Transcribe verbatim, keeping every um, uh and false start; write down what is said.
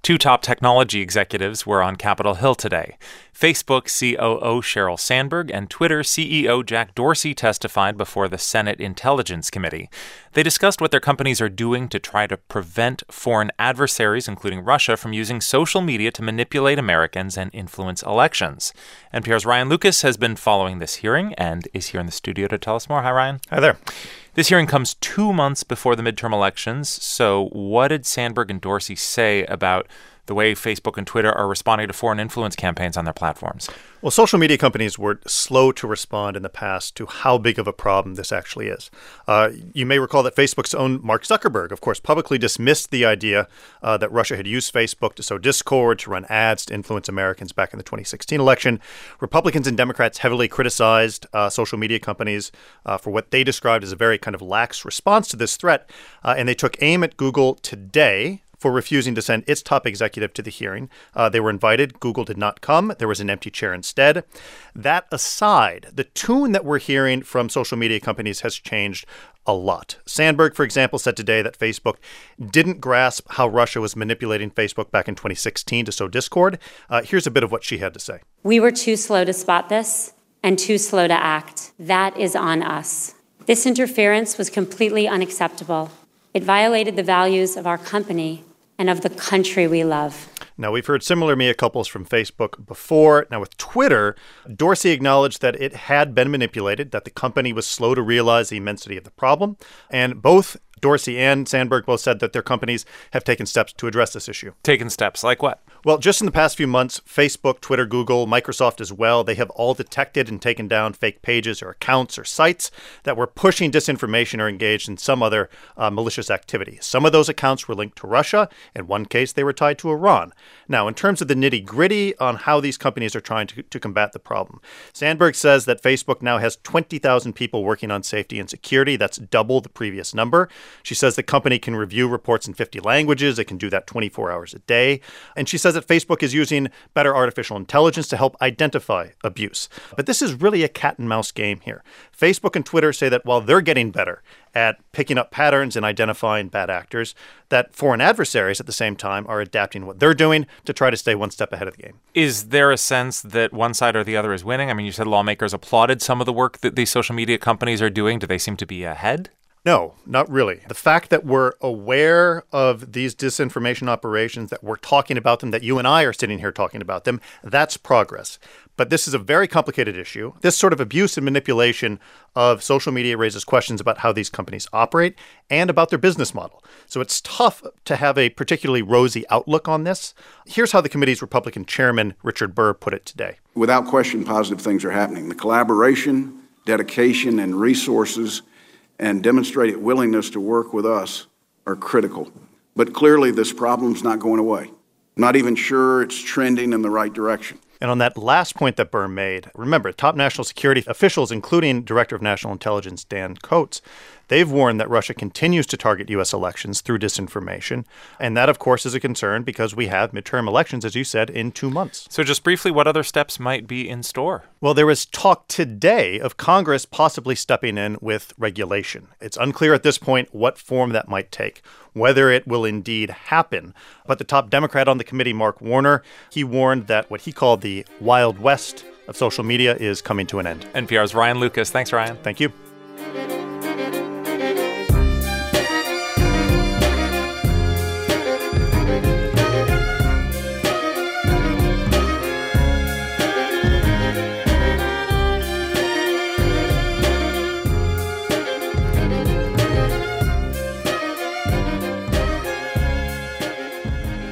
Two top technology executives were on Capitol Hill today. Facebook C O O Sheryl Sandberg and Twitter C E O Jack Dorsey testified before the Senate Intelligence Committee. They discussed what their companies are doing to try to prevent foreign adversaries, including Russia, from using social media to manipulate Americans and influence elections. N P R's Ryan Lucas has been following this hearing and is here in the studio to tell us more. Hi, Ryan. Hi there. This hearing comes two months before the midterm elections. So what did Sandberg and Dorsey say about the way Facebook and Twitter are responding to foreign influence campaigns on their platforms? Well, social media companies were slow to respond in the past to how big of a problem this actually is. Uh, you may recall that Facebook's own Mark Zuckerberg, of course, publicly dismissed the idea uh, that Russia had used Facebook to sow discord, to run ads, to influence Americans back in the twenty sixteen election. Republicans and Democrats heavily criticized uh, social media companies uh, for what they described as a very kind of lax response to this threat, uh, and they took aim at Google today for refusing to send its top executive to the hearing. Uh, they were invited. Google did not come. There was an empty chair instead. That aside, the tune that we're hearing from social media companies has changed a lot. Sandberg, for example, said today that Facebook didn't grasp how Russia was manipulating Facebook back in twenty sixteen to sow discord. Uh, here's a bit of what she had to say. We were too slow to spot this and too slow to act. That is on us. This interference was completely unacceptable. It violated the values of our company and of the country we love. Now, we've heard similar mea culpas from Facebook before. Now, with Twitter, Dorsey acknowledged that it had been manipulated, that the company was slow to realize the immensity of the problem. And both Dorsey and Sandberg both said that their companies have taken steps to address this issue. Taken steps like what? Well, just in the past few months, Facebook, Twitter, Google, Microsoft as well, they have all detected and taken down fake pages or accounts or sites that were pushing disinformation or engaged in some other uh, malicious activity. Some of those accounts were linked to Russia. In one case, they were tied to Iran. Now, in terms of the nitty-gritty on how these companies are trying to, to combat the problem, Sandberg says that Facebook now has twenty thousand people working on safety and security. That's double the previous number. She says the company can review reports in fifty languages. It can do that twenty-four hours a day. And she says that Facebook is using better artificial intelligence to help identify abuse. But this is really a cat and mouse game here. Facebook and Twitter say that while they're getting better at picking up patterns and identifying bad actors, that foreign adversaries at the same time are adapting what they're doing to try to stay one step ahead of the game. Is there a sense that one side or the other is winning? I mean, you said lawmakers applauded some of the work that these social media companies are doing. Do they seem to be ahead? No, not really. The fact that we're aware of these disinformation operations, that we're talking about them, that you and I are sitting here talking about them, that's progress. But this is a very complicated issue. This sort of abuse and manipulation of social media raises questions about how these companies operate and about their business model. So it's tough to have a particularly rosy outlook on this. Here's how the committee's Republican chairman, Richard Burr, put it today. Without question, positive things are happening. The collaboration, dedication, and resources and demonstrated willingness to work with us are critical. But clearly, this problem's not going away. I'm not even sure it's trending in the right direction. And on that last point that Burr made, remember, top national security officials, including Director of National Intelligence Dan Coats, they've warned that Russia continues to target U S elections through disinformation. And that, of course, is a concern because we have midterm elections, as you said, in two months. So just briefly, what other steps might be in store? Well, there is talk today of Congress possibly stepping in with regulation. It's unclear at this point what form that might take, whether it will indeed happen. But the top Democrat on the committee, Mark Warner, he warned that what he called the Wild West of social media is coming to an end. N P R's Ryan Lucas. Thanks, Ryan. Thank you.